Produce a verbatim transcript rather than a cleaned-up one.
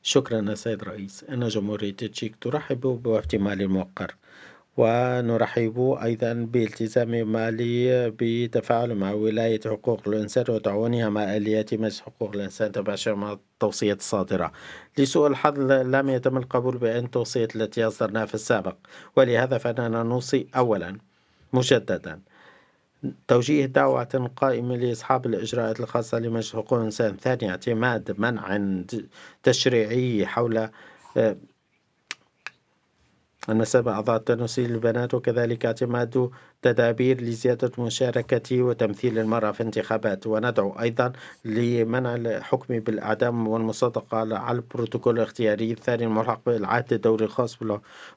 شكرا السيد الرئيس. إن جمهورية التشيك ترحب بوفد مالي الموقر، ونرحب أيضا بالتزام مالي بتفاعل مع ولاية حقوق الإنسان وتعاونها مع آليات مجلس حقوق الإنسان تباشر مع التوصية الصادرة. لسوء الحظ لم يتم القبول بأن توصية التي أصدرناها في السابق، ولهذا فإننا نوصي أولا مجددا توجيه دعوة قائمة لأصحاب الإجراءات الخاصة لمجلس حقوق الإنسان. ثانيا اعتماد منع تشريعي حول المسألة أعضاء التنسيق للبنات، وكذلك اعتماد تدابير لزيادة مشاركة وتمثيل المرأة في الانتخابات. وندعو أيضا لمنع الحكم بالإعدام والمصادقة على البروتوكول الاختياري الثاني الملحق بالعهد الدولي الخاص